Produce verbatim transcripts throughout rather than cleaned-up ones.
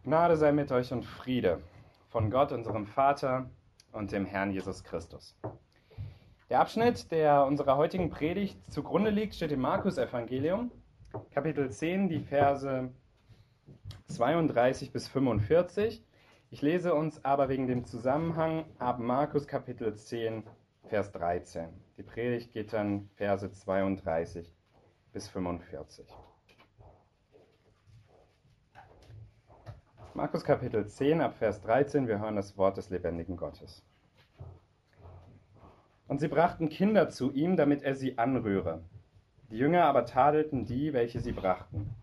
Gnade sei mit euch und Friede von Gott, unserem Vater und dem Herrn Jesus Christus. Der Abschnitt, der unserer heutigen Predigt zugrunde liegt, steht im Markus-Evangelium, Kapitel zehn, die Verse zweiunddreißig bis fünfundvierzig. Ich lese uns aber wegen dem Zusammenhang ab Markus Kapitel zehn, Vers dreizehn. Die Predigt geht dann Verse zweiunddreißig bis fünfundvierzig. Markus Kapitel zehn, ab Vers dreizehn, wir hören das Wort des lebendigen Gottes. Und sie brachten Kinder zu ihm, damit er sie anrühre. Die Jünger aber tadelten die, welche sie brachten.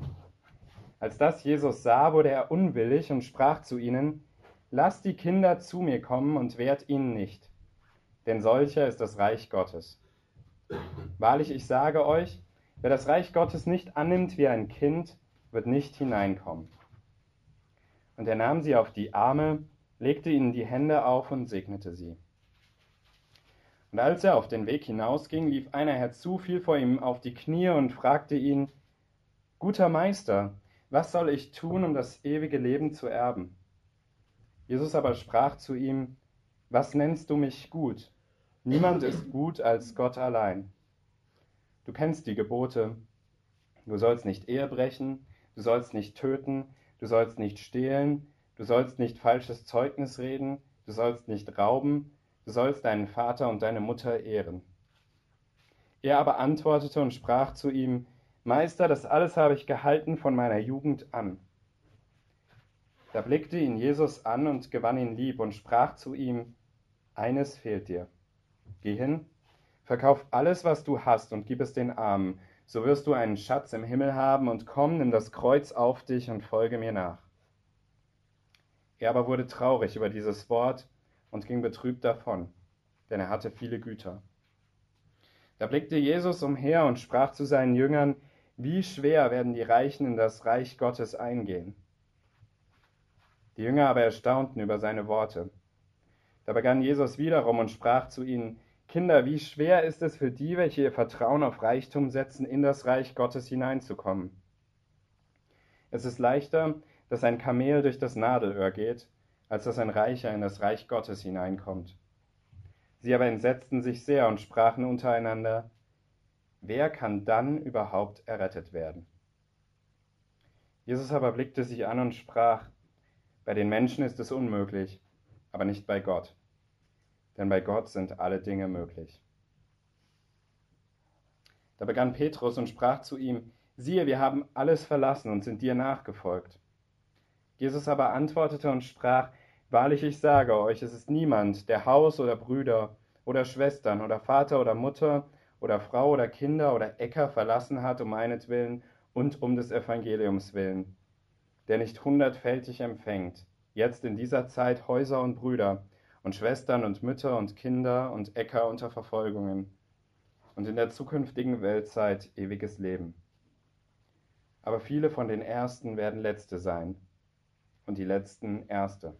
Als das Jesus sah, wurde er unwillig und sprach zu ihnen: Lasst die Kinder zu mir kommen und wehrt ihnen nicht, denn solcher ist das Reich Gottes. Wahrlich, ich sage euch, wer das Reich Gottes nicht annimmt wie ein Kind, wird nicht hineinkommen. Und er nahm sie auf die Arme, legte ihnen die Hände auf und segnete sie. Und als er auf den Weg hinausging, lief einer herzu, fiel vor ihm auf die Knie und fragte ihn: Guter Meister, was soll ich tun, um das ewige Leben zu erben? Jesus aber sprach zu ihm: Was nennst du mich gut? Niemand ist gut als Gott allein. Du kennst die Gebote: Du sollst nicht Ehe brechen, du sollst nicht töten, du sollst nicht stehlen, du sollst nicht falsches Zeugnis reden, du sollst nicht rauben, du sollst deinen Vater und deine Mutter ehren. Er aber antwortete und sprach zu ihm: Meister, das alles habe ich gehalten von meiner Jugend an. Da blickte ihn Jesus an und gewann ihn lieb und sprach zu ihm: Eines fehlt dir. Geh hin, verkauf alles, was du hast, und gib es den Armen, so wirst du einen Schatz im Himmel haben, und komm, nimm das Kreuz auf dich und folge mir nach. Er aber wurde traurig über dieses Wort und ging betrübt davon, denn er hatte viele Güter. Da blickte Jesus umher und sprach zu seinen Jüngern: Wie schwer werden die Reichen in das Reich Gottes eingehen? Die Jünger aber erstaunten über seine Worte. Da begann Jesus wiederum und sprach zu ihnen: Kinder, wie schwer ist es für die, welche ihr Vertrauen auf Reichtum setzen, in das Reich Gottes hineinzukommen. Es ist leichter, dass ein Kamel durch das Nadelöhr geht, als dass ein Reicher in das Reich Gottes hineinkommt. Sie aber entsetzten sich sehr und sprachen untereinander: Wer kann dann überhaupt errettet werden? Jesus aber blickte sie an und sprach: Bei den Menschen ist es unmöglich, aber nicht bei Gott. Denn bei Gott sind alle Dinge möglich. Da begann Petrus und sprach zu ihm: Siehe, wir haben alles verlassen und sind dir nachgefolgt. Jesus aber antwortete und sprach: Wahrlich, ich sage euch, es ist niemand, der Haus oder Brüder oder Schwestern oder Vater oder Mutter oder Frau oder Kinder oder Äcker verlassen hat um meinetwillen und um des Evangeliums willen, der nicht hundertfältig empfängt, jetzt in dieser Zeit Häuser und Brüder und Schwestern und Mütter und Kinder und Äcker unter Verfolgungen und in der zukünftigen Weltzeit ewiges Leben. Aber viele von den Ersten werden Letzte sein und die Letzten Erste.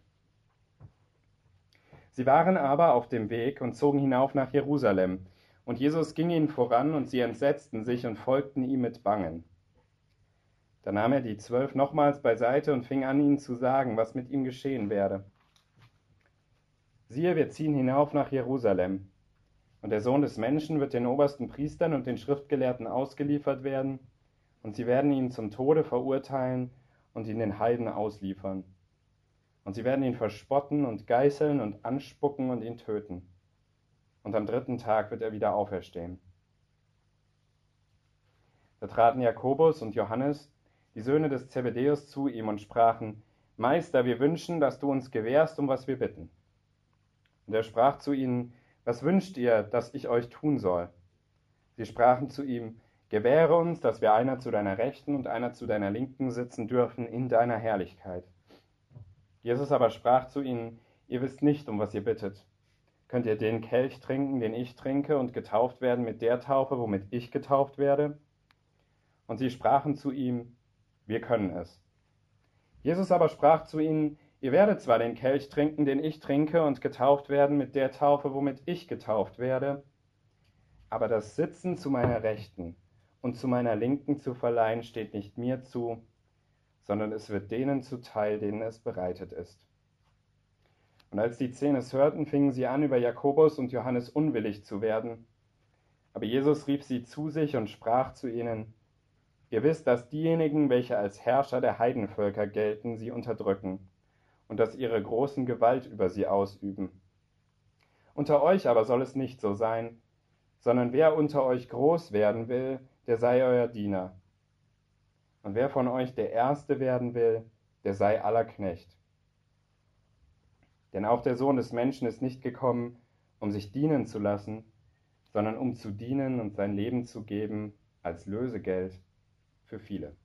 Sie waren aber auf dem Weg und zogen hinauf nach Jerusalem, und Jesus ging ihnen voran, und sie entsetzten sich und folgten ihm mit Bangen. Da nahm er die Zwölf nochmals beiseite und fing an, ihnen zu sagen, was mit ihm geschehen werde. Siehe, wir ziehen hinauf nach Jerusalem, und der Sohn des Menschen wird den obersten Priestern und den Schriftgelehrten ausgeliefert werden, und sie werden ihn zum Tode verurteilen und ihn den Heiden ausliefern. Und sie werden ihn verspotten und geißeln und anspucken und ihn töten. Und am dritten Tag wird er wieder auferstehen. Da traten Jakobus und Johannes, die Söhne des Zebedäus, zu ihm und sprachen: Meister, wir wünschen, dass du uns gewährst, um was wir bitten. Und er sprach zu ihnen: Was wünscht ihr, dass ich euch tun soll? Sie sprachen zu ihm: Gewähre uns, dass wir einer zu deiner Rechten und einer zu deiner Linken sitzen dürfen in deiner Herrlichkeit. Jesus aber sprach zu ihnen: Ihr wisst nicht, um was ihr bittet. Könnt ihr den Kelch trinken, den ich trinke, und getauft werden mit der Taufe, womit ich getauft werde? Und sie sprachen zu ihm: Wir können es. Jesus aber sprach zu ihnen: Ihr werdet zwar den Kelch trinken, den ich trinke, und getauft werden mit der Taufe, womit ich getauft werde, aber das Sitzen zu meiner Rechten und zu meiner Linken zu verleihen steht nicht mir zu, sondern es wird denen zuteil, denen es bereitet ist. Und als die Zehn es hörten, fingen sie an, über Jakobus und Johannes unwillig zu werden. Aber Jesus rief sie zu sich und sprach zu ihnen: Ihr wisst, dass diejenigen, welche als Herrscher der Heidenvölker gelten, sie unterdrücken und dass ihre Großen Gewalt über sie ausüben. Unter euch aber soll es nicht so sein, sondern wer unter euch groß werden will, der sei euer Diener. Und wer von euch der Erste werden will, der sei aller Knecht. Denn auch der Sohn des Menschen ist nicht gekommen, um sich dienen zu lassen, sondern um zu dienen und sein Leben zu geben als Lösegeld für viele.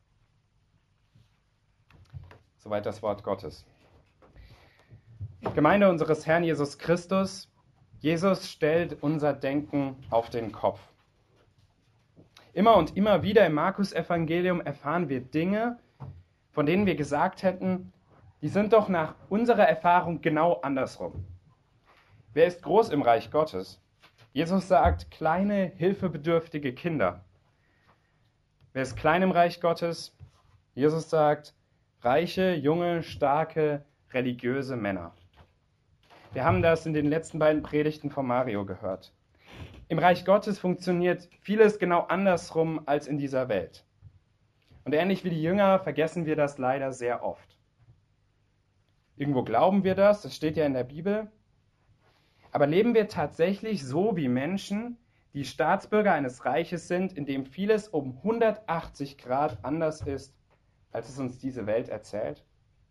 Soweit das Wort Gottes. Gemeinde unseres Herrn Jesus Christus, Jesus stellt unser Denken auf den Kopf. Immer und immer wieder im Markus-Evangelium erfahren wir Dinge, von denen wir gesagt hätten, die sind doch nach unserer Erfahrung genau andersrum. Wer ist groß im Reich Gottes? Jesus sagt, kleine, hilfebedürftige Kinder. Wer ist klein im Reich Gottes? Jesus sagt, reiche, junge, starke, religiöse Männer. Wir haben das in den letzten beiden Predigten von Mario gehört. Im Reich Gottes funktioniert vieles genau andersrum als in dieser Welt. Und ähnlich wie die Jünger vergessen wir das leider sehr oft. Irgendwo glauben wir das, das steht ja in der Bibel. Aber leben wir tatsächlich so wie Menschen, die Staatsbürger eines Reiches sind, in dem vieles um hundertachtzig Grad anders ist, als es uns diese Welt erzählt?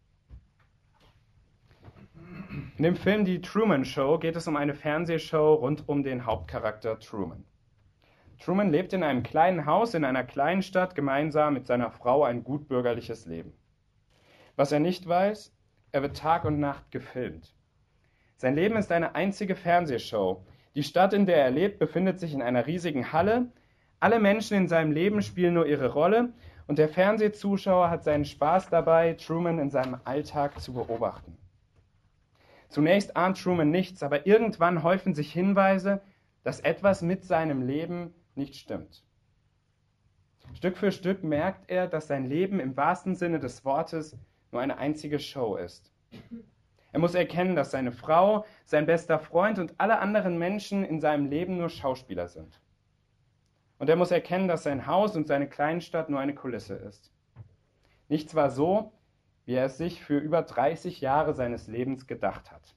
In dem Film Die Truman Show geht es um eine Fernsehshow rund um den Hauptcharakter Truman. Truman lebt in einem kleinen Haus in einer kleinen Stadt gemeinsam mit seiner Frau ein gutbürgerliches Leben. Was er nicht weiß, er wird Tag und Nacht gefilmt. Sein Leben ist eine einzige Fernsehshow. Die Stadt, in der er lebt, befindet sich in einer riesigen Halle. Alle Menschen in seinem Leben spielen nur ihre Rolle und der Fernsehzuschauer hat seinen Spaß dabei, Truman in seinem Alltag zu beobachten. Zunächst ahnt Truman nichts, aber irgendwann häufen sich Hinweise, dass etwas mit seinem Leben nicht stimmt. Stück für Stück merkt er, dass sein Leben im wahrsten Sinne des Wortes nur eine einzige Show ist. Er muss erkennen, dass seine Frau, sein bester Freund und alle anderen Menschen in seinem Leben nur Schauspieler sind. Und er muss erkennen, dass sein Haus und seine Kleinstadt nur eine Kulisse ist. Nichts war so, wie er es sich für über dreißig Jahre seines Lebens gedacht hat.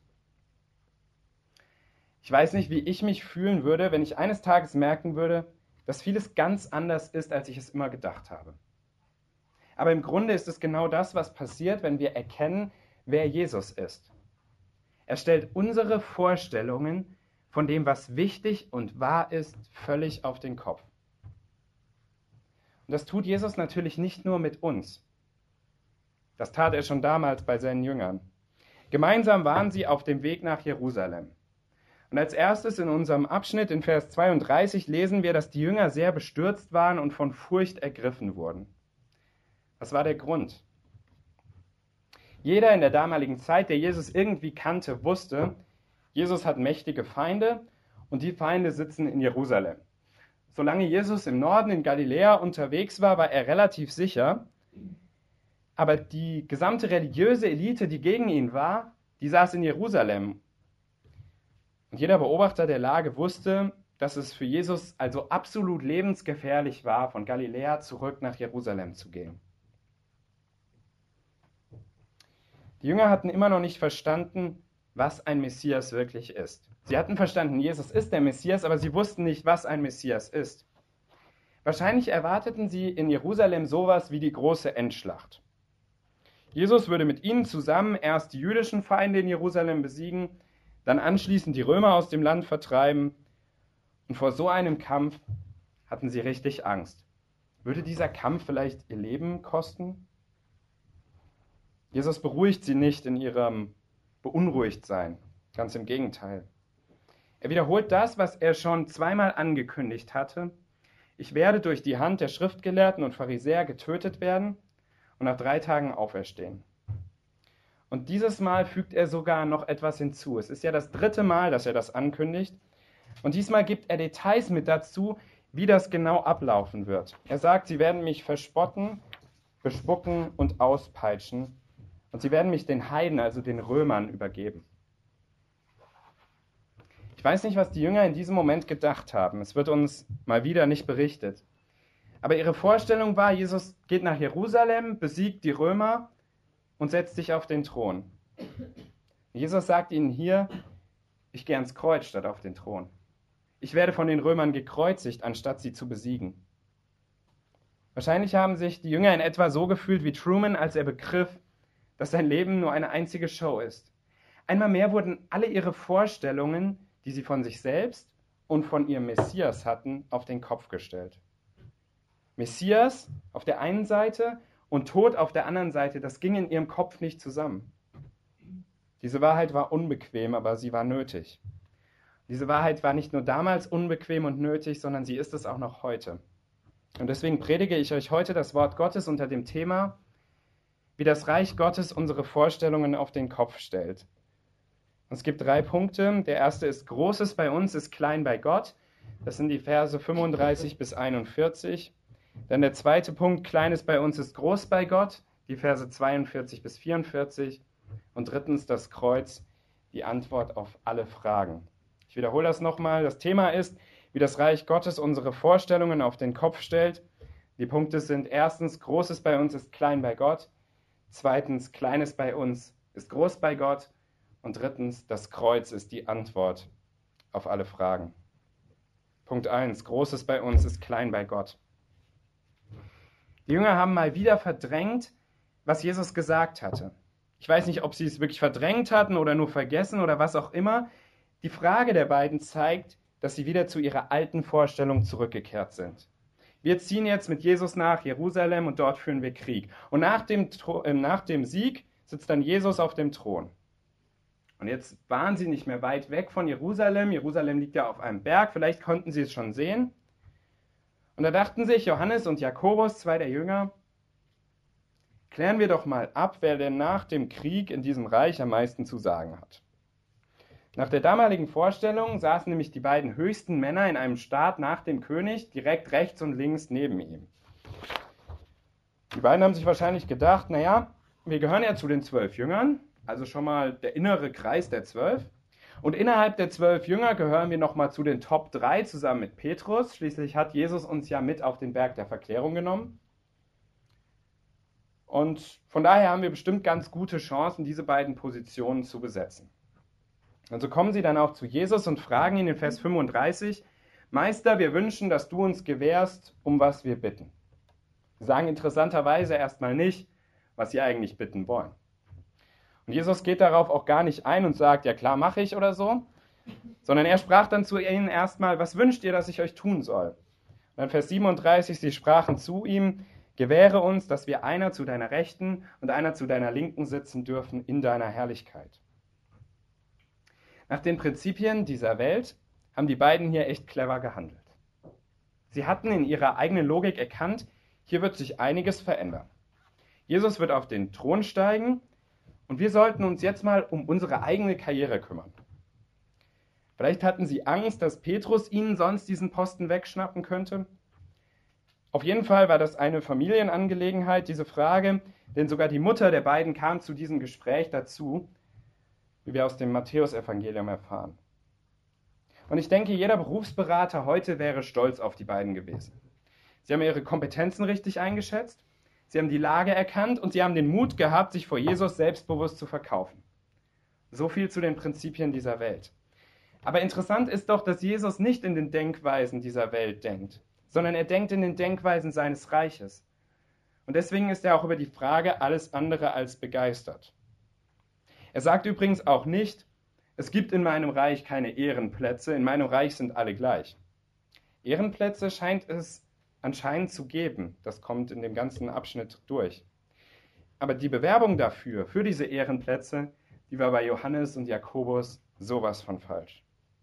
Ich weiß nicht, wie ich mich fühlen würde, wenn ich eines Tages merken würde, dass vieles ganz anders ist, als ich es immer gedacht habe. Aber im Grunde ist es genau das, was passiert, wenn wir erkennen, wer Jesus ist. Er stellt unsere Vorstellungen von dem, was wichtig und wahr ist, völlig auf den Kopf. Und das tut Jesus natürlich nicht nur mit uns. Das tat er schon damals bei seinen Jüngern. Gemeinsam waren sie auf dem Weg nach Jerusalem. Und als erstes in unserem Abschnitt in Vers zweiunddreißig lesen wir, dass die Jünger sehr bestürzt waren und von Furcht ergriffen wurden. Was war der Grund? Jeder in der damaligen Zeit, der Jesus irgendwie kannte, wusste, Jesus hat mächtige Feinde und die Feinde sitzen in Jerusalem. Solange Jesus im Norden in Galiläa unterwegs war, war er relativ sicher. Aber die gesamte religiöse Elite, die gegen ihn war, die saß in Jerusalem. Und jeder Beobachter der Lage wusste, dass es für Jesus also absolut lebensgefährlich war, von Galiläa zurück nach Jerusalem zu gehen. Die Jünger hatten immer noch nicht verstanden, was ein Messias wirklich ist. Sie hatten verstanden, Jesus ist der Messias, aber sie wussten nicht, was ein Messias ist. Wahrscheinlich erwarteten sie in Jerusalem sowas wie die große Endschlacht. Jesus würde mit ihnen zusammen erst die jüdischen Feinde in Jerusalem besiegen, dann anschließend die Römer aus dem Land vertreiben. Und vor so einem Kampf hatten sie richtig Angst. Würde dieser Kampf vielleicht ihr Leben kosten? Jesus beruhigt sie nicht in ihrem Beunruhigtsein, ganz im Gegenteil. Er wiederholt das, was er schon zweimal angekündigt hatte. Ich werde durch die Hand der Schriftgelehrten und Pharisäer getötet werden und nach drei Tagen auferstehen. Und dieses Mal fügt er sogar noch etwas hinzu. Es ist ja das dritte Mal, dass er das ankündigt. Und diesmal gibt er Details mit dazu, wie das genau ablaufen wird. Er sagt, sie werden mich verspotten, bespucken und auspeitschen. Und sie werden mich den Heiden, also den Römern, übergeben. Ich weiß nicht, was die Jünger in diesem Moment gedacht haben. Es wird uns mal wieder nicht berichtet. Aber ihre Vorstellung war, Jesus geht nach Jerusalem, besiegt die Römer und setzt sich auf den Thron. Jesus sagt ihnen hier, ich gehe ans Kreuz statt auf den Thron. Ich werde von den Römern gekreuzigt, anstatt sie zu besiegen. Wahrscheinlich haben sich die Jünger in etwa so gefühlt wie Truman, als er begriff, dass sein Leben nur eine einzige Show ist. Einmal mehr wurden alle ihre Vorstellungen, die sie von sich selbst und von ihrem Messias hatten, auf den Kopf gestellt. Messias auf der einen Seite und Tod auf der anderen Seite, das ging in ihrem Kopf nicht zusammen. Diese Wahrheit war unbequem, aber sie war nötig. Diese Wahrheit war nicht nur damals unbequem und nötig, sondern sie ist es auch noch heute. Und deswegen predige ich euch heute das Wort Gottes unter dem Thema, wie das Reich Gottes unsere Vorstellungen auf den Kopf stellt. Und es gibt drei Punkte. Der erste ist, Großes bei uns ist klein bei Gott. Das sind die Verse fünfunddreißig bis einundvierzig. Dann der zweite Punkt, Kleines bei uns ist groß bei Gott. Die Verse zweiundvierzig bis vierundvierzig. Und drittens das Kreuz, die Antwort auf alle Fragen. Ich wiederhole das nochmal. Das Thema ist, wie das Reich Gottes unsere Vorstellungen auf den Kopf stellt. Die Punkte sind erstens, Großes bei uns ist klein bei Gott. Zweitens, Kleines bei uns ist groß bei Gott. Und drittens, das Kreuz ist die Antwort auf alle Fragen. Punkt eins, Großes bei uns ist klein bei Gott. Die Jünger haben mal wieder verdrängt, was Jesus gesagt hatte. Ich weiß nicht, ob sie es wirklich verdrängt hatten oder nur vergessen oder was auch immer. Die Frage der beiden zeigt, dass sie wieder zu ihrer alten Vorstellung zurückgekehrt sind. Wir ziehen jetzt mit Jesus nach Jerusalem und dort führen wir Krieg. Und nach dem, äh, nach dem Sieg sitzt dann Jesus auf dem Thron. Und jetzt waren sie nicht mehr weit weg von Jerusalem. Jerusalem liegt ja auf einem Berg, vielleicht konnten sie es schon sehen. Und da dachten sich Johannes und Jakobus, zwei der Jünger, klären wir doch mal ab, wer denn nach dem Krieg in diesem Reich am meisten zu sagen hat. Nach der damaligen Vorstellung saßen nämlich die beiden höchsten Männer in einem Staat nach dem König direkt rechts und links neben ihm. Die beiden haben sich wahrscheinlich gedacht, naja, wir gehören ja zu den zwölf Jüngern, also schon mal der innere Kreis der zwölf. Und innerhalb der zwölf Jünger gehören wir nochmal zu den Top drei zusammen mit Petrus. Schließlich hat Jesus uns ja mit auf den Berg der Verklärung genommen. Und von daher haben wir bestimmt ganz gute Chancen, diese beiden Positionen zu besetzen. Und so kommen sie dann auch zu Jesus und fragen ihn in Vers fünfunddreißig, Meister, wir wünschen, dass du uns gewährst, um was wir bitten. Sie sagen interessanterweise erstmal nicht, was sie eigentlich bitten wollen. Und Jesus geht darauf auch gar nicht ein und sagt, ja klar, mache ich oder so, sondern er sprach dann zu ihnen erstmal, was wünscht ihr, dass ich euch tun soll? Und dann Vers siebenunddreißig, sie sprachen zu ihm, gewähre uns, dass wir einer zu deiner Rechten und einer zu deiner Linken sitzen dürfen in deiner Herrlichkeit. Nach den Prinzipien dieser Welt haben die beiden hier echt clever gehandelt. Sie hatten in ihrer eigenen Logik erkannt, hier wird sich einiges verändern. Jesus wird auf den Thron steigen und wir sollten uns jetzt mal um unsere eigene Karriere kümmern. Vielleicht hatten sie Angst, dass Petrus ihnen sonst diesen Posten wegschnappen könnte. Auf jeden Fall war das eine Familienangelegenheit, diese Frage, denn sogar die Mutter der beiden kam zu diesem Gespräch dazu, wie wir aus dem Matthäusevangelium erfahren. Und ich denke, jeder Berufsberater heute wäre stolz auf die beiden gewesen. Sie haben ihre Kompetenzen richtig eingeschätzt, sie haben die Lage erkannt und sie haben den Mut gehabt, sich vor Jesus selbstbewusst zu verkaufen. So viel zu den Prinzipien dieser Welt. Aber interessant ist doch, dass Jesus nicht in den Denkweisen dieser Welt denkt, sondern er denkt in den Denkweisen seines Reiches. Und deswegen ist er auch über die Frage alles andere als begeistert. Er sagt übrigens auch nicht, es gibt in meinem Reich keine Ehrenplätze, in meinem Reich sind alle gleich. Ehrenplätze scheint es anscheinend zu geben, das kommt in dem ganzen Abschnitt durch. Aber die Bewerbung dafür, für diese Ehrenplätze, die war bei Johannes und Jakobus sowas von falsch.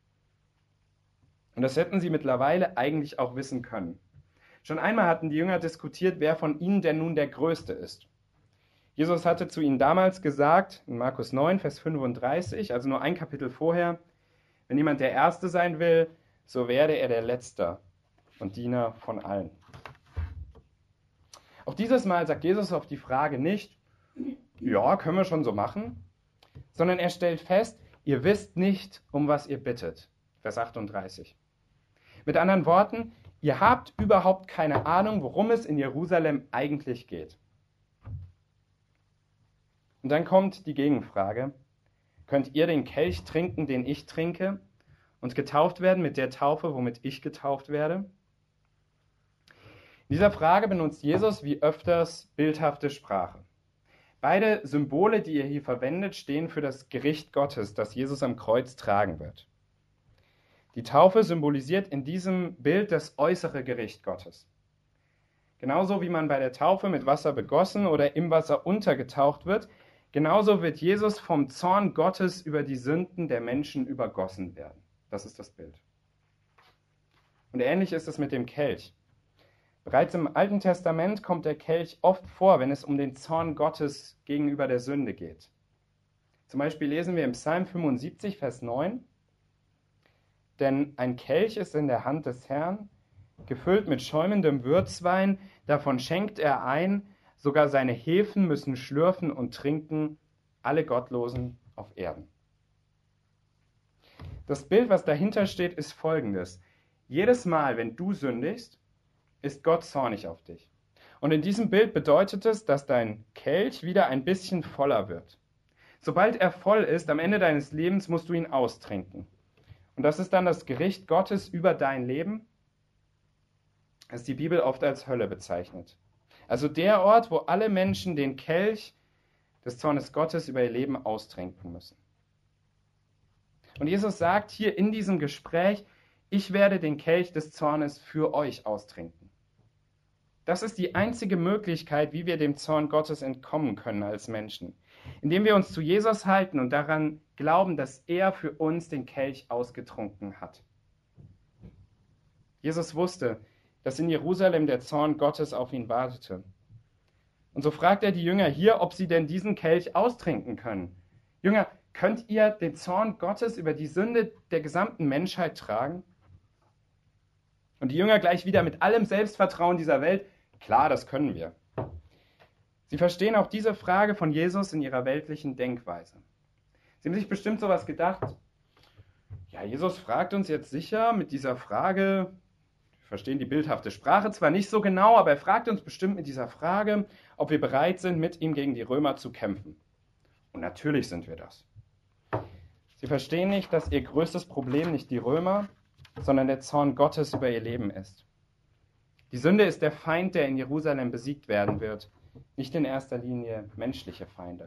Und das hätten sie mittlerweile eigentlich auch wissen können. Schon einmal hatten die Jünger diskutiert, wer von ihnen denn nun der Größte ist. Jesus hatte zu ihnen damals gesagt, in Markus neun, Vers fünfunddreißig, also nur ein Kapitel vorher, wenn jemand der Erste sein will, so werde er der Letzte und Diener von allen. Auch dieses Mal sagt Jesus auf die Frage nicht, ja, können wir schon so machen, sondern er stellt fest, ihr wisst nicht, um was ihr bittet. Vers achtunddreißig. Mit anderen Worten, ihr habt überhaupt keine Ahnung, worum es in Jerusalem eigentlich geht. Und dann kommt die Gegenfrage, könnt ihr den Kelch trinken, den ich trinke, und getauft werden mit der Taufe, womit ich getauft werde? In dieser Frage benutzt Jesus wie öfters bildhafte Sprache. Beide Symbole, die er hier verwendet, stehen für das Gericht Gottes, das Jesus am Kreuz tragen wird. Die Taufe symbolisiert in diesem Bild das äußere Gericht Gottes. Genauso wie man bei der Taufe mit Wasser begossen oder im Wasser untergetaucht wird, genauso wird Jesus vom Zorn Gottes über die Sünden der Menschen übergossen werden. Das ist das Bild. Und ähnlich ist es mit dem Kelch. Bereits im Alten Testament kommt der Kelch oft vor, wenn es um den Zorn Gottes gegenüber der Sünde geht. Zum Beispiel lesen wir im Psalm fünfundsiebzig, Vers neun, denn ein Kelch ist in der Hand des Herrn, gefüllt mit schäumendem Würzwein, davon schenkt er ein, sogar seine Hefen müssen schlürfen und trinken, alle Gottlosen auf Erden. Das Bild, was dahinter steht, ist folgendes. Jedes Mal, wenn du sündigst, ist Gott zornig auf dich. Und in diesem Bild bedeutet es, dass dein Kelch wieder ein bisschen voller wird. Sobald er voll ist, am Ende deines Lebens musst du ihn austrinken. Und das ist dann das Gericht Gottes über dein Leben, das die Bibel oft als Hölle bezeichnet. Also der Ort, wo alle Menschen den Kelch des Zornes Gottes über ihr Leben austrinken müssen. Und Jesus sagt hier in diesem Gespräch, ich werde den Kelch des Zornes für euch austrinken. Das ist die einzige Möglichkeit, wie wir dem Zorn Gottes entkommen können als Menschen. Indem wir uns zu Jesus halten und daran glauben, dass er für uns den Kelch ausgetrunken hat. Jesus wusste, dass in Jerusalem der Zorn Gottes auf ihn wartete. Und so fragt er die Jünger hier, ob sie denn diesen Kelch austrinken können. Jünger, könnt ihr den Zorn Gottes über die Sünde der gesamten Menschheit tragen? Und die Jünger gleich wieder mit allem Selbstvertrauen dieser Welt, klar, das können wir. Sie verstehen auch diese Frage von Jesus in ihrer weltlichen Denkweise. Sie haben sich bestimmt sowas gedacht, ja, Jesus fragt uns jetzt sicher mit dieser Frage, wir verstehen die bildhafte Sprache zwar nicht so genau, aber er fragt uns bestimmt mit dieser Frage, ob wir bereit sind, mit ihm gegen die Römer zu kämpfen. Und natürlich sind wir das. Sie verstehen nicht, dass ihr größtes Problem nicht die Römer, sondern der Zorn Gottes über ihr Leben ist. Die Sünde ist der Feind, der in Jerusalem besiegt werden wird, nicht in erster Linie menschliche Feinde.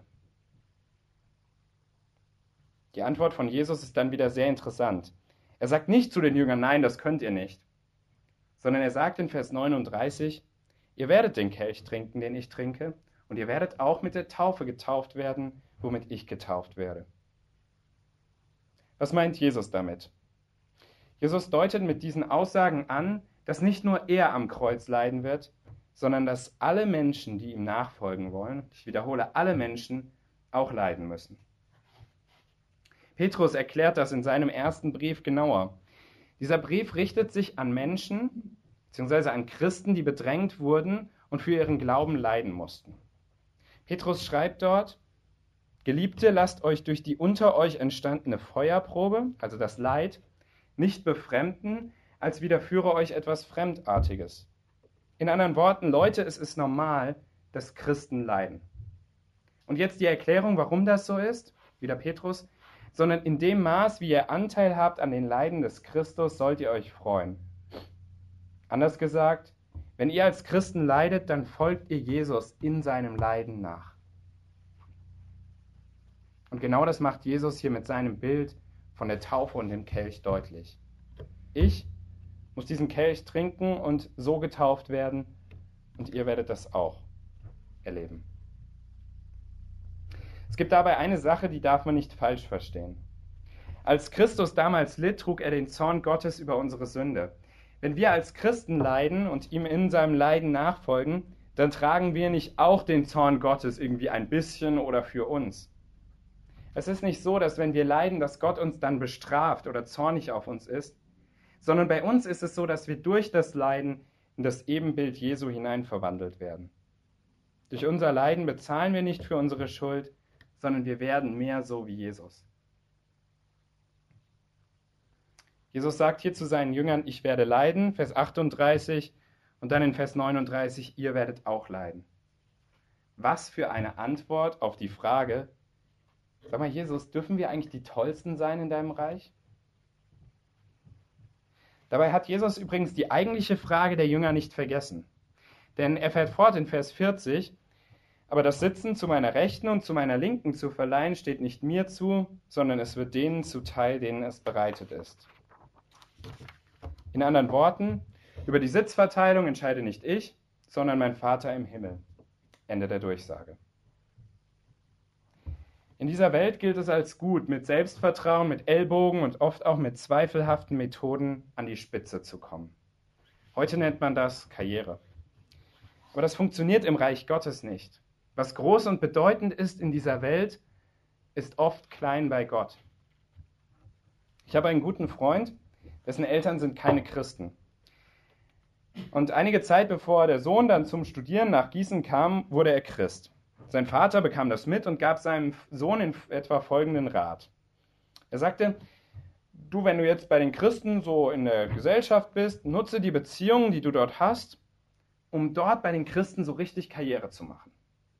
Die Antwort von Jesus ist dann wieder sehr interessant. Er sagt nicht zu den Jüngern, nein, das könnt ihr nicht, sondern er sagt in Vers neununddreißig, ihr werdet den Kelch trinken, den ich trinke, und ihr werdet auch mit der Taufe getauft werden, womit ich getauft werde. Was meint Jesus damit? Jesus deutet mit diesen Aussagen an, dass nicht nur er am Kreuz leiden wird, sondern dass alle Menschen, die ihm nachfolgen wollen, ich wiederhole, alle Menschen auch leiden müssen. Petrus erklärt das in seinem ersten Brief genauer. Dieser Brief richtet sich an Menschen, beziehungsweise an Christen, die bedrängt wurden und für ihren Glauben leiden mussten. Petrus schreibt dort, Geliebte, lasst euch durch die unter euch entstandene Feuerprobe, also das Leid, nicht befremden, als widerführe euch etwas Fremdartiges. In anderen Worten, Leute, es ist normal, dass Christen leiden. Und jetzt die Erklärung, warum das so ist, wieder Petrus, sondern in dem Maß, wie ihr Anteil habt an den Leiden des Christus, sollt ihr euch freuen. Anders gesagt, wenn ihr als Christen leidet, dann folgt ihr Jesus in seinem Leiden nach. Und genau das macht Jesus hier mit seinem Bild von der Taufe und dem Kelch deutlich. Ich muss diesen Kelch trinken und so getauft werden, und ihr werdet das auch erleben. Es gibt dabei eine Sache, die darf man nicht falsch verstehen. Als Christus damals litt, trug er den Zorn Gottes über unsere Sünde. Wenn wir als Christen leiden und ihm in seinem Leiden nachfolgen, dann tragen wir nicht auch den Zorn Gottes irgendwie ein bisschen oder für uns. Es ist nicht so, dass wenn wir leiden, dass Gott uns dann bestraft oder zornig auf uns ist, sondern bei uns ist es so, dass wir durch das Leiden in das Ebenbild Jesu hinein verwandelt werden. Durch unser Leiden bezahlen wir nicht für unsere Schuld, sondern wir werden mehr so wie Jesus. Jesus sagt hier zu seinen Jüngern, ich werde leiden, Vers achtunddreißig, und dann in Vers neununddreißig, ihr werdet auch leiden. Was für eine Antwort auf die Frage, sag mal Jesus, dürfen wir eigentlich die Tollsten sein in deinem Reich? Dabei hat Jesus übrigens die eigentliche Frage der Jünger nicht vergessen. Denn er fährt fort in Vers vierzig, aber das Sitzen zu meiner Rechten und zu meiner Linken zu verleihen, steht nicht mir zu, sondern es wird denen zuteil, denen es bereitet ist. In anderen Worten, über die Sitzverteilung entscheide nicht ich, sondern mein Vater im Himmel. Ende der Durchsage. In dieser Welt gilt es als gut, mit Selbstvertrauen, mit Ellbogen und oft auch mit zweifelhaften Methoden an die Spitze zu kommen. Heute nennt man das Karriere. Aber das funktioniert im Reich Gottes nicht. Was groß und bedeutend ist in dieser Welt, ist oft klein bei Gott. Ich habe einen guten Freund, dessen Eltern sind keine Christen. Und einige Zeit bevor der Sohn dann zum Studieren nach Gießen kam, wurde er Christ. Sein Vater bekam das mit und gab seinem Sohn in etwa folgenden Rat. Er sagte, du, wenn du jetzt bei den Christen so in der Gesellschaft bist, nutze die Beziehungen, die du dort hast, um dort bei den Christen so richtig Karriere zu machen.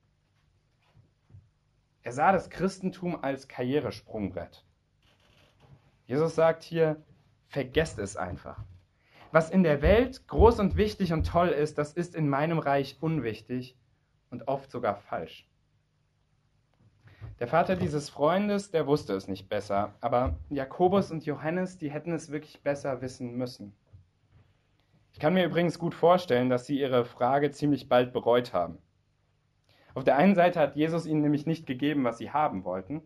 Er sah das Christentum als Karrieresprungbrett. Jesus sagt hier, vergesst es einfach. Was in der Welt groß und wichtig und toll ist, das ist in meinem Reich unwichtig und oft sogar falsch. Der Vater dieses Freundes, der wusste es nicht besser, aber Jakobus und Johannes, die hätten es wirklich besser wissen müssen. Ich kann mir übrigens gut vorstellen, dass sie ihre Frage ziemlich bald bereut haben. Auf der einen Seite hat Jesus ihnen nämlich nicht gegeben, was sie haben wollten.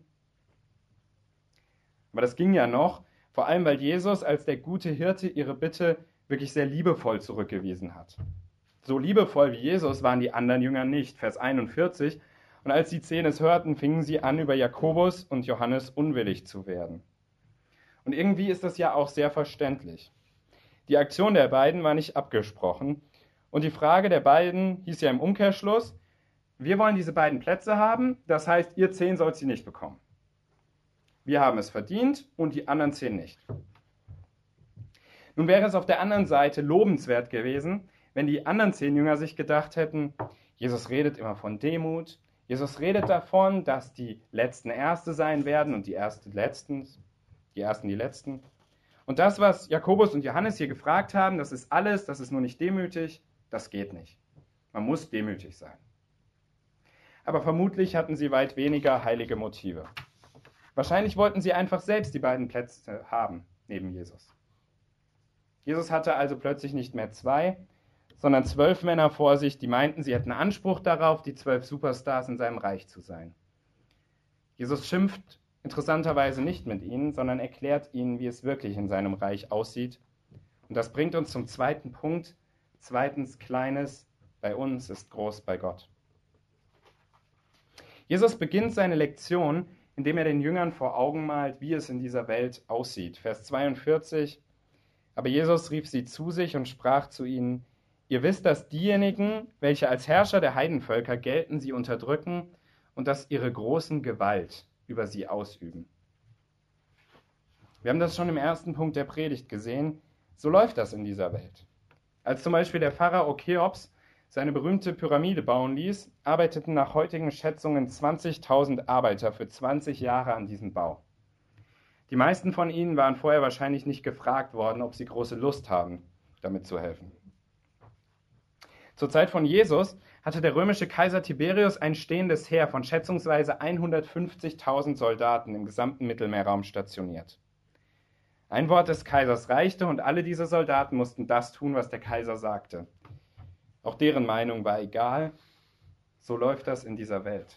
Aber das ging ja noch, vor allem weil Jesus als der gute Hirte ihre Bitte wirklich sehr liebevoll zurückgewiesen hat. So liebevoll wie Jesus waren die anderen Jünger nicht, Vers einundvierzig. Und als die Zehn es hörten, fingen sie an, über Jakobus und Johannes unwillig zu werden. Und irgendwie ist das ja auch sehr verständlich. Die Aktion der beiden war nicht abgesprochen. Und die Frage der beiden hieß ja im Umkehrschluss, wir wollen diese beiden Plätze haben, das heißt, ihr Zehn sollt sie nicht bekommen. Wir haben es verdient und die anderen Zehn nicht. Nun wäre es auf der anderen Seite lobenswert gewesen, wenn die anderen zehn Jünger sich gedacht hätten, Jesus redet immer von Demut, Jesus redet davon, dass die Letzten Erste sein werden und die Ersten Letzten, die Ersten die Letzten. Und das, was Jakobus und Johannes hier gefragt haben, das ist alles, das ist nur nicht demütig, das geht nicht. Man muss demütig sein. Aber vermutlich hatten sie weit weniger heilige Motive. Wahrscheinlich wollten sie einfach selbst die beiden Plätze haben, neben Jesus. Jesus hatte also plötzlich nicht mehr zwei, sondern zwölf Männer vor sich, die meinten, sie hätten Anspruch darauf, die zwölf Superstars in seinem Reich zu sein. Jesus schimpft interessanterweise nicht mit ihnen, sondern erklärt ihnen, wie es wirklich in seinem Reich aussieht. Und das bringt uns zum zweiten Punkt. Zweitens, Kleines bei uns ist groß bei Gott. Jesus beginnt seine Lektion, indem er den Jüngern vor Augen malt, wie es in dieser Welt aussieht. Vers zweiundvierzig. Aber Jesus rief sie zu sich und sprach zu ihnen, ihr wisst, dass diejenigen, welche als Herrscher der Heidenvölker gelten, sie unterdrücken und dass ihre großen Gewalt über sie ausüben. Wir haben das schon im ersten Punkt der Predigt gesehen. So läuft das in dieser Welt. Als zum Beispiel der Pharao Cheops seine berühmte Pyramide bauen ließ, arbeiteten nach heutigen Schätzungen zwanzigtausend Arbeiter für zwanzig Jahre an diesem Bau. Die meisten von ihnen waren vorher wahrscheinlich nicht gefragt worden, ob sie große Lust haben, damit zu helfen. Zur Zeit von Jesus hatte der römische Kaiser Tiberius ein stehendes Heer von schätzungsweise hundertfünfzigtausend Soldaten im gesamten Mittelmeerraum stationiert. Ein Wort des Kaisers reichte und alle diese Soldaten mussten das tun, was der Kaiser sagte. Auch deren Meinung war egal. So läuft das in dieser Welt.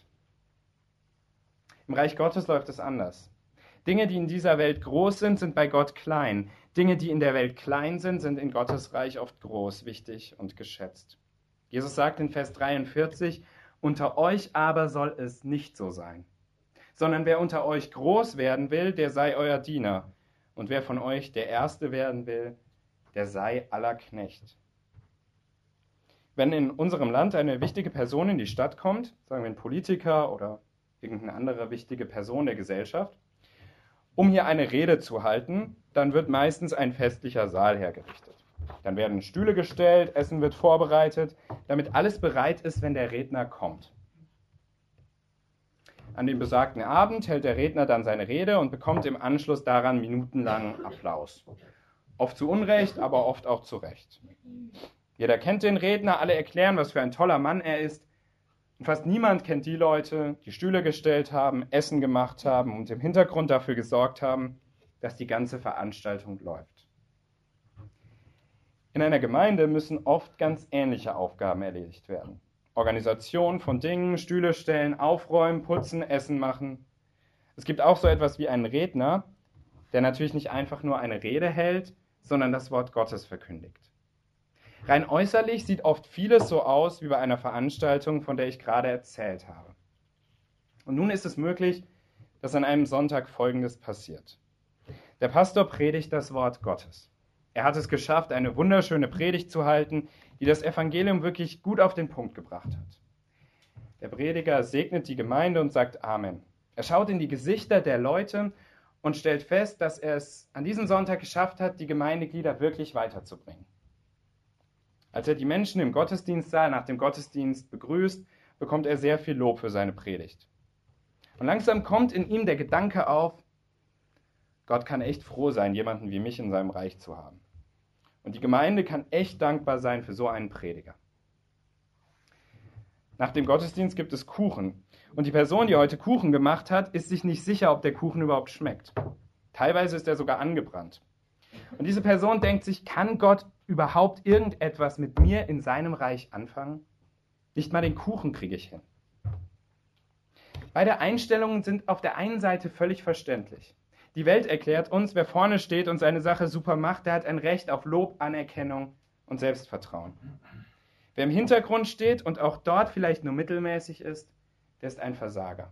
Im Reich Gottes läuft es anders. Dinge, die in dieser Welt groß sind, sind bei Gott klein. Dinge, die in der Welt klein sind, sind in Gottes Reich oft groß, wichtig und geschätzt. Jesus sagt in Vers dreiundvierzig, unter euch aber soll es nicht so sein, sondern wer unter euch groß werden will, der sei euer Diener. Und wer von euch der Erste werden will, der sei aller Knecht. Wenn in unserem Land eine wichtige Person in die Stadt kommt, sagen wir ein Politiker oder irgendeine andere wichtige Person der Gesellschaft, um hier eine Rede zu halten, dann wird meistens ein festlicher Saal hergerichtet. Dann werden Stühle gestellt, Essen wird vorbereitet, damit alles bereit ist, wenn der Redner kommt. An dem besagten Abend hält der Redner dann seine Rede und bekommt im Anschluss daran minutenlangen Applaus. Oft zu Unrecht, aber oft auch zu Recht. Jeder kennt den Redner, alle erklären, was für ein toller Mann er ist. Und fast niemand kennt die Leute, die Stühle gestellt haben, Essen gemacht haben und im Hintergrund dafür gesorgt haben, dass die ganze Veranstaltung läuft. In einer Gemeinde müssen oft ganz ähnliche Aufgaben erledigt werden. Organisation von Dingen, Stühle stellen, aufräumen, putzen, Essen machen. Es gibt auch so etwas wie einen Redner, der natürlich nicht einfach nur eine Rede hält, sondern das Wort Gottes verkündigt. Rein äußerlich sieht oft vieles so aus wie bei einer Veranstaltung, von der ich gerade erzählt habe. Und nun ist es möglich, dass an einem Sonntag Folgendes passiert. Der Pastor predigt das Wort Gottes. Er hat es geschafft, eine wunderschöne Predigt zu halten, die das Evangelium wirklich gut auf den Punkt gebracht hat. Der Prediger segnet die Gemeinde und sagt Amen. Er schaut in die Gesichter der Leute und stellt fest, dass er es an diesem Sonntag geschafft hat, die Gemeindeglieder wirklich weiterzubringen. Als er die Menschen im Gottesdienstsaal nach dem Gottesdienst begrüßt, bekommt er sehr viel Lob für seine Predigt. Und langsam kommt in ihm der Gedanke auf, Gott kann echt froh sein, jemanden wie mich in seinem Reich zu haben. Und die Gemeinde kann echt dankbar sein für so einen Prediger. Nach dem Gottesdienst gibt es Kuchen. Und die Person, die heute Kuchen gemacht hat, ist sich nicht sicher, ob der Kuchen überhaupt schmeckt. Teilweise ist er sogar angebrannt. Und diese Person denkt sich, kann Gott überhaupt irgendetwas mit mir in seinem Reich anfangen? Nicht mal den Kuchen kriege ich hin. Beide Einstellungen sind auf der einen Seite völlig verständlich. Die Welt erklärt uns, wer vorne steht und seine Sache super macht, der hat ein Recht auf Lob, Anerkennung und Selbstvertrauen. Wer im Hintergrund steht und auch dort vielleicht nur mittelmäßig ist, der ist ein Versager.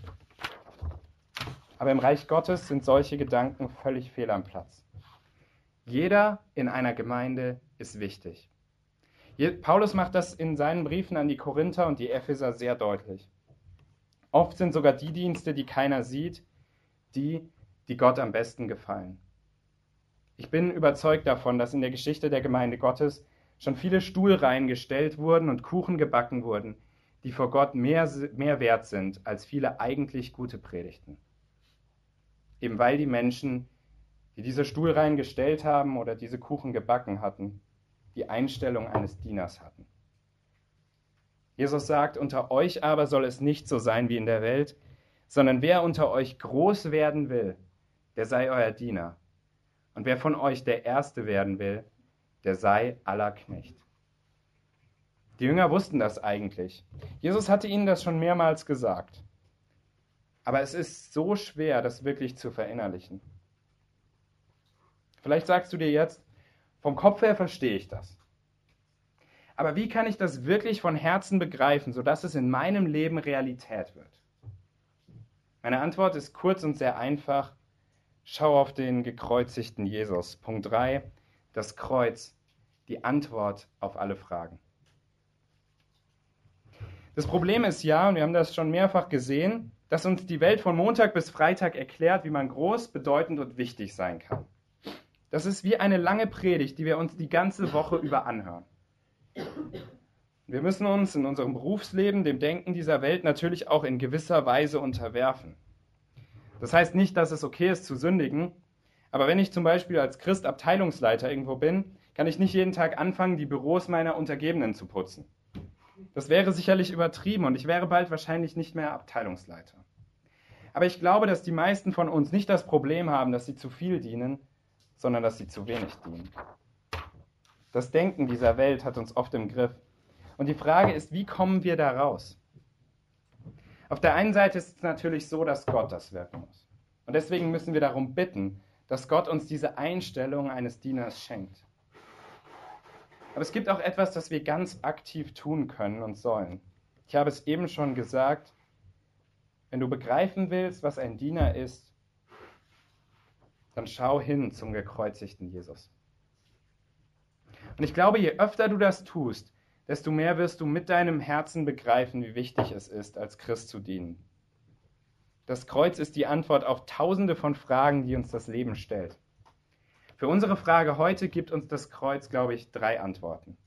Aber im Reich Gottes sind solche Gedanken völlig fehl am Platz. Jeder in einer Gemeinde ist wichtig. Paulus macht das in seinen Briefen an die Korinther und die Epheser sehr deutlich. Oft sind sogar die Dienste, die keiner sieht, die, die Gott am besten gefallen. Ich bin überzeugt davon, dass in der Geschichte der Gemeinde Gottes schon viele Stuhlreihen gestellt wurden und Kuchen gebacken wurden, die vor Gott mehr, mehr wert sind als viele eigentlich gute Predigten. Eben weil die Menschen, die diese Stuhlreihen gestellt haben oder diese Kuchen gebacken hatten, die Einstellung eines Dieners hatten. Jesus sagt, unter euch aber soll es nicht so sein wie in der Welt, sondern wer unter euch groß werden will, der sei euer Diener. Und wer von euch der Erste werden will, der sei aller Knecht. Die Jünger wussten das eigentlich. Jesus hatte ihnen das schon mehrmals gesagt. Aber es ist so schwer, das wirklich zu verinnerlichen. Vielleicht sagst du dir jetzt, vom Kopf her verstehe ich das. Aber wie kann ich das wirklich von Herzen begreifen, sodass es in meinem Leben Realität wird? Meine Antwort ist kurz und sehr einfach. Schau auf den gekreuzigten Jesus. Punkt drei, das Kreuz, die Antwort auf alle Fragen. Das Problem ist ja, und wir haben das schon mehrfach gesehen, dass uns die Welt von Montag bis Freitag erklärt, wie man groß, bedeutend und wichtig sein kann. Das ist wie eine lange Predigt, die wir uns die ganze Woche über anhören. Wir müssen uns in unserem Berufsleben dem Denken dieser Welt natürlich auch in gewisser Weise unterwerfen. Das heißt nicht, dass es okay ist zu sündigen, aber wenn ich zum Beispiel als Christ Abteilungsleiter irgendwo bin, kann ich nicht jeden Tag anfangen, die Büros meiner Untergebenen zu putzen. Das wäre sicherlich übertrieben und ich wäre bald wahrscheinlich nicht mehr Abteilungsleiter. Aber ich glaube, dass die meisten von uns nicht das Problem haben, dass sie zu viel dienen, sondern dass sie zu wenig dienen. Das Denken dieser Welt hat uns oft im Griff. Und die Frage ist, wie kommen wir da raus? Auf der einen Seite ist es natürlich so, dass Gott das wirken muss. Und deswegen müssen wir darum bitten, dass Gott uns diese Einstellung eines Dieners schenkt. Aber es gibt auch etwas, das wir ganz aktiv tun können und sollen. Ich habe es eben schon gesagt, wenn du begreifen willst, was ein Diener ist, dann schau hin zum gekreuzigten Jesus. Und ich glaube, je öfter du das tust, desto mehr wirst du mit deinem Herzen begreifen, wie wichtig es ist, als Christ zu dienen. Das Kreuz ist die Antwort auf tausende von Fragen, die uns das Leben stellt. Für unsere Frage heute gibt uns das Kreuz, glaube ich, drei Antworten.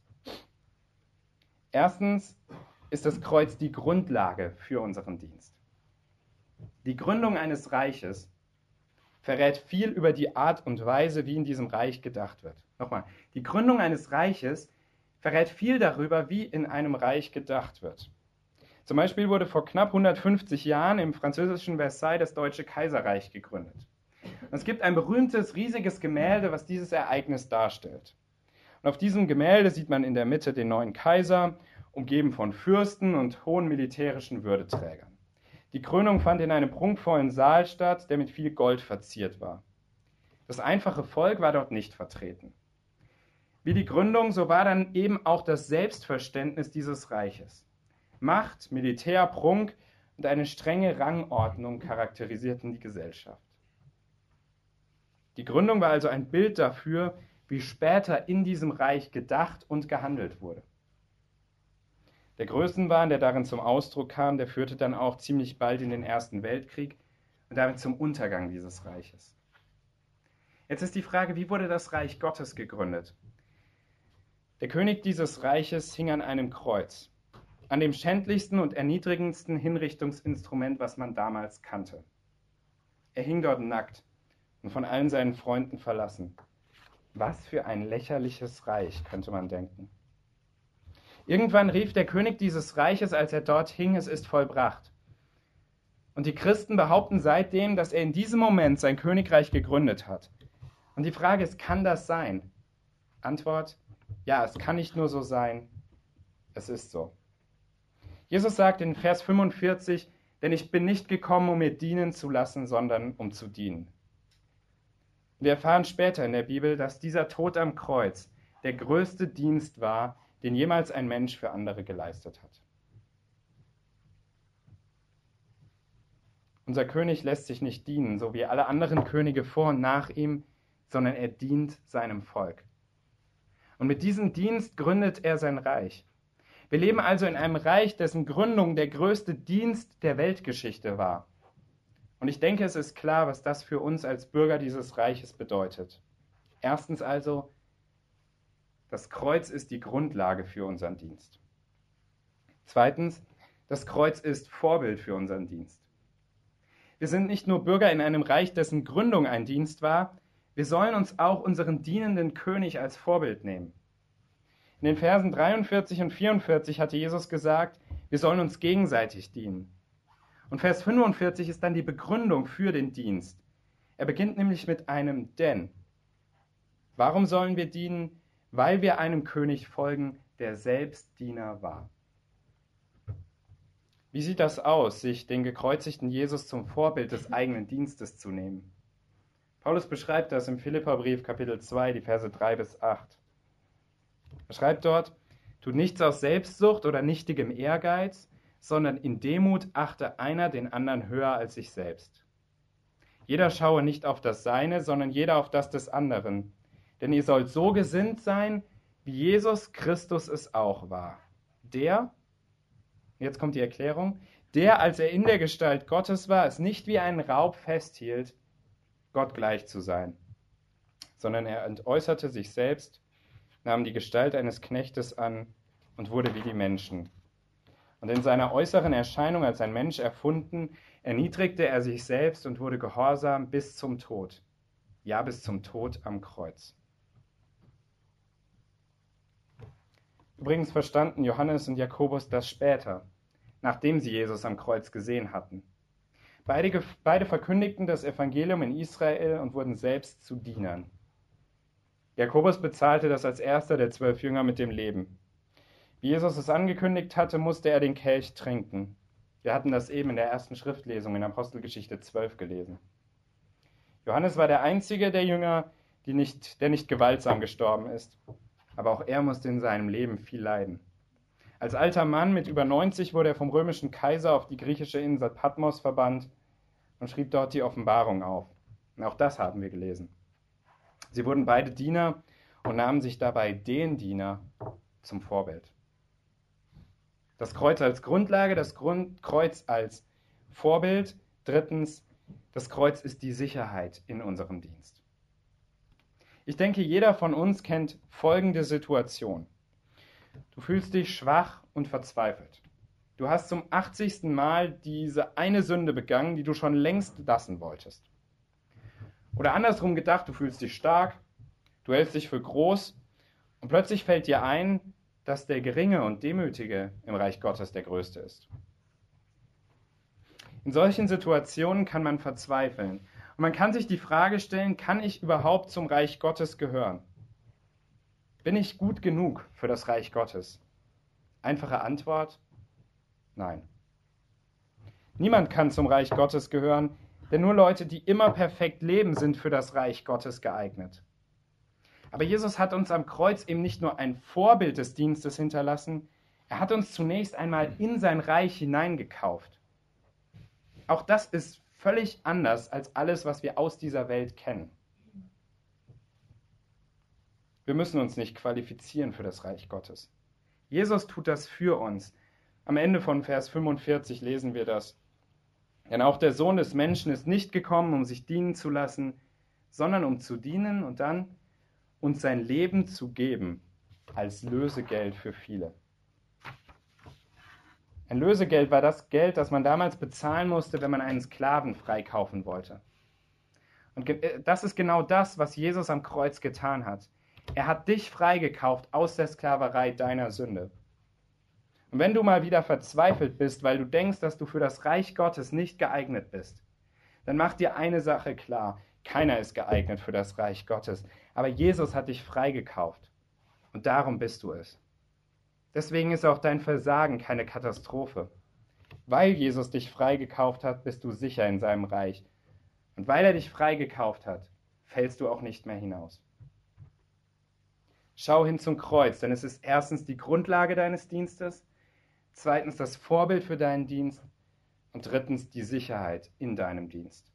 Erstens ist das Kreuz die Grundlage für unseren Dienst. Die Gründung eines Reiches verrät viel über die Art und Weise, wie in diesem Reich gedacht wird. Nochmal, die Gründung eines Reiches verrät viel darüber, wie in einem Reich gedacht wird. Zum Beispiel wurde vor knapp hundertfünfzig Jahren im französischen Versailles das Deutsche Kaiserreich gegründet. Und es gibt ein berühmtes, riesiges Gemälde, was dieses Ereignis darstellt. Und auf diesem Gemälde sieht man in der Mitte den neuen Kaiser, umgeben von Fürsten und hohen militärischen Würdeträgern. Die Krönung fand in einem prunkvollen Saal statt, der mit viel Gold verziert war. Das einfache Volk war dort nicht vertreten. Wie die Gründung, so war dann eben auch das Selbstverständnis dieses Reiches. Macht, Militär, Prunk und eine strenge Rangordnung charakterisierten die Gesellschaft. Die Gründung war also ein Bild dafür, wie später in diesem Reich gedacht und gehandelt wurde. Der Größenwahn, der darin zum Ausdruck kam, der führte dann auch ziemlich bald in den Ersten Weltkrieg und damit zum Untergang dieses Reiches. Jetzt ist die Frage, wie wurde das Reich Gottes gegründet? Der König dieses Reiches hing an einem Kreuz, an dem schändlichsten und erniedrigendsten Hinrichtungsinstrument, was man damals kannte. Er hing dort nackt und von allen seinen Freunden verlassen. Was für ein lächerliches Reich, könnte man denken. Irgendwann rief der König dieses Reiches, als er dort hing, es ist vollbracht. Und die Christen behaupten seitdem, dass er in diesem Moment sein Königreich gegründet hat. Und die Frage ist, kann das sein? Antwort, ja, es kann nicht nur so sein, es ist so. Jesus sagt in Vers fünfundvierzig, denn ich bin nicht gekommen, um mir dienen zu lassen, sondern um zu dienen. Wir erfahren später in der Bibel, dass dieser Tod am Kreuz der größte Dienst war, den jemals ein Mensch für andere geleistet hat. Unser König lässt sich nicht dienen, so wie alle anderen Könige vor und nach ihm, sondern er dient seinem Volk. Und mit diesem Dienst gründet er sein Reich. Wir leben also in einem Reich, dessen Gründung der größte Dienst der Weltgeschichte war. Und ich denke, es ist klar, was das für uns als Bürger dieses Reiches bedeutet. Erstens also, das Kreuz ist die Grundlage für unseren Dienst. Zweitens, das Kreuz ist Vorbild für unseren Dienst. Wir sind nicht nur Bürger in einem Reich, dessen Gründung ein Dienst war, wir sollen uns auch unseren dienenden König als Vorbild nehmen. In den Versen dreiundvierzig und vierundvierzig hatte Jesus gesagt, wir sollen uns gegenseitig dienen. Und Vers fünfundvierzig ist dann die Begründung für den Dienst. Er beginnt nämlich mit einem Denn. Warum sollen wir dienen? Weil wir einem König folgen, der selbst Diener war. Wie sieht das aus, sich den gekreuzigten Jesus zum Vorbild des eigenen Dienstes zu nehmen? Paulus beschreibt das im Philipperbrief Kapitel zwei, die Verse drei bis acht. Er schreibt dort, tut nichts aus Selbstsucht oder nichtigem Ehrgeiz, sondern in Demut achte einer den anderen höher als sich selbst. Jeder schaue nicht auf das Seine, sondern jeder auf das des anderen. Denn ihr sollt so gesinnt sein, wie Jesus Christus es auch war. Der, jetzt kommt die Erklärung, der, als er in der Gestalt Gottes war, es nicht wie einen Raub festhielt, Gott gleich zu sein, sondern er entäußerte sich selbst, nahm die Gestalt eines Knechtes an und wurde wie die Menschen. Und in seiner äußeren Erscheinung als ein Mensch erfunden, erniedrigte er sich selbst und wurde gehorsam bis zum Tod. Ja, bis zum Tod am Kreuz. Übrigens verstanden Johannes und Jakobus das später, nachdem sie Jesus am Kreuz gesehen hatten. Beide, beide verkündigten das Evangelium in Israel und wurden selbst zu Dienern. Jakobus bezahlte das als erster der zwölf Jünger mit dem Leben. Wie Jesus es angekündigt hatte, musste er den Kelch trinken. Wir hatten das eben in der ersten Schriftlesung in Apostelgeschichte zwölf gelesen. Johannes war der einzige der Jünger, die nicht, der nicht gewaltsam gestorben ist. Aber auch er musste in seinem Leben viel leiden. Als alter Mann mit über neunzig wurde er vom römischen Kaiser auf die griechische Insel Patmos verbannt und schrieb dort die Offenbarung auf. Und auch das haben wir gelesen. Sie wurden beide Diener und nahmen sich dabei den Diener zum Vorbild. Das Kreuz als Grundlage, das Grund, Kreuz als Vorbild. Drittens, das Kreuz ist die Sicherheit in unserem Dienst. Ich denke, jeder von uns kennt folgende Situation. Du fühlst dich schwach und verzweifelt. Du hast zum achtzigsten Mal diese eine Sünde begangen, die du schon längst lassen wolltest. Oder andersrum gedacht, du fühlst dich stark, du hältst dich für groß und plötzlich fällt dir ein, dass der Geringe und Demütige im Reich Gottes der Größte ist. In solchen Situationen kann man verzweifeln. Und man kann sich die Frage stellen, kann ich überhaupt zum Reich Gottes gehören? Bin ich gut genug für das Reich Gottes? Einfache Antwort, nein. Niemand kann zum Reich Gottes gehören, denn nur Leute, die immer perfekt leben, sind für das Reich Gottes geeignet. Aber Jesus hat uns am Kreuz eben nicht nur ein Vorbild des Dienstes hinterlassen, er hat uns zunächst einmal in sein Reich hineingekauft. Auch das ist völlig anders als alles, was wir aus dieser Welt kennen. Wir müssen uns nicht qualifizieren für das Reich Gottes. Jesus tut das für uns. Am Ende von Vers fünfundvierzig lesen wir das. Denn auch der Sohn des Menschen ist nicht gekommen, um sich dienen zu lassen, sondern um zu dienen und dann uns sein Leben zu geben als Lösegeld für viele. Ein Lösegeld war das Geld, das man damals bezahlen musste, wenn man einen Sklaven freikaufen wollte. Und das ist genau das, was Jesus am Kreuz getan hat. Er hat dich freigekauft aus der Sklaverei deiner Sünde. Und wenn du mal wieder verzweifelt bist, weil du denkst, dass du für das Reich Gottes nicht geeignet bist, dann mach dir eine Sache klar. Keiner ist geeignet für das Reich Gottes. Aber Jesus hat dich freigekauft. Und darum bist du es. Deswegen ist auch dein Versagen keine Katastrophe. Weil Jesus dich freigekauft hat, bist du sicher in seinem Reich. Und weil er dich freigekauft hat, fällst du auch nicht mehr hinaus. Schau hin zum Kreuz, denn es ist erstens die Grundlage deines Dienstes, zweitens das Vorbild für deinen Dienst und drittens die Sicherheit in deinem Dienst.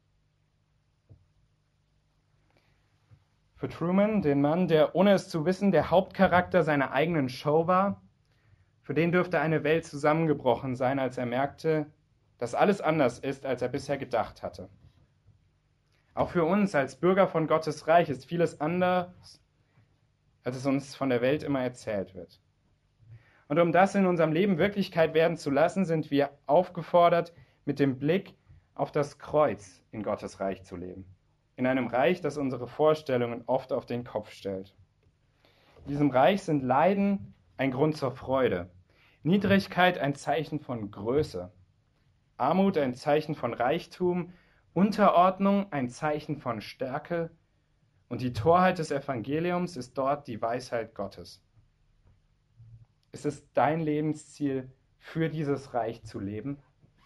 Für Truman, den Mann, der ohne es zu wissen der Hauptcharakter seiner eigenen Show war, für den dürfte eine Welt zusammengebrochen sein, als er merkte, dass alles anders ist, als er bisher gedacht hatte. Auch für uns als Bürger von Gottes Reich ist vieles anders, als es uns von der Welt immer erzählt wird. Und um das in unserem Leben Wirklichkeit werden zu lassen, sind wir aufgefordert, mit dem Blick auf das Kreuz in Gottes Reich zu leben. In einem Reich, das unsere Vorstellungen oft auf den Kopf stellt. In diesem Reich sind Leiden ein Grund zur Freude, Niedrigkeit ein Zeichen von Größe, Armut ein Zeichen von Reichtum, Unterordnung ein Zeichen von Stärke und die Torheit des Evangeliums ist dort die Weisheit Gottes. Ist es dein Lebensziel, für dieses Reich zu leben?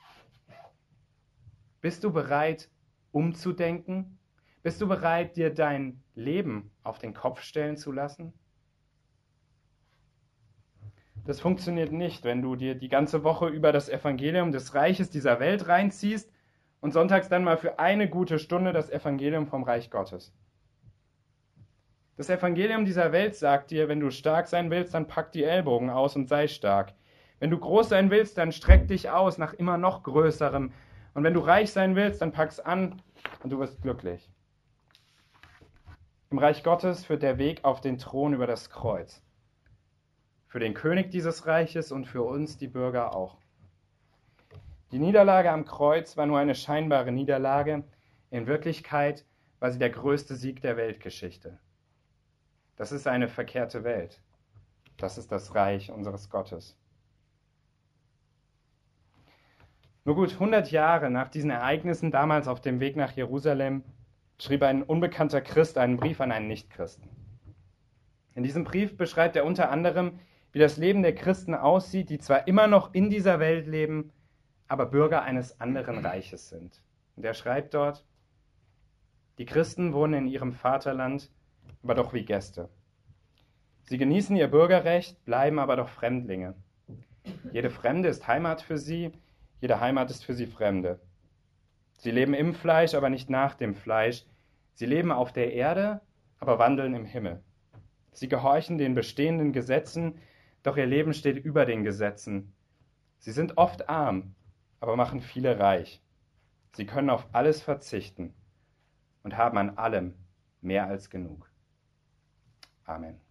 Bist du bereit, umzudenken? Bist du bereit, dir dein Leben auf den Kopf stellen zu lassen? Das funktioniert nicht, wenn du dir die ganze Woche über das Evangelium des Reiches dieser Welt reinziehst und sonntags dann mal für eine gute Stunde das Evangelium vom Reich Gottes. Das Evangelium dieser Welt sagt dir, wenn du stark sein willst, dann pack die Ellbogen aus und sei stark. Wenn du groß sein willst, dann streck dich aus nach immer noch Größerem. Und wenn du reich sein willst, dann pack's an und du wirst glücklich. Im Reich Gottes führt der Weg auf den Thron über das Kreuz. Für den König dieses Reiches und für uns, die Bürger, auch. Die Niederlage am Kreuz war nur eine scheinbare Niederlage. In Wirklichkeit war sie der größte Sieg der Weltgeschichte. Das ist eine verkehrte Welt. Das ist das Reich unseres Gottes. Nur gut hundert Jahre nach diesen Ereignissen, damals auf dem Weg nach Jerusalem, schrieb ein unbekannter Christ einen Brief an einen Nichtchristen. In diesem Brief beschreibt er unter anderem, wie das Leben der Christen aussieht, die zwar immer noch in dieser Welt leben, aber Bürger eines anderen Reiches sind. Und er schreibt dort, die Christen wohnen in ihrem Vaterland, aber doch wie Gäste. Sie genießen ihr Bürgerrecht, bleiben aber doch Fremdlinge. Jede Fremde ist Heimat für sie, jede Heimat ist für sie Fremde. Sie leben im Fleisch, aber nicht nach dem Fleisch. Sie leben auf der Erde, aber wandeln im Himmel. Sie gehorchen den bestehenden Gesetzen, doch ihr Leben steht über den Gesetzen. Sie sind oft arm, aber machen viele reich. Sie können auf alles verzichten und haben an allem mehr als genug. Amen.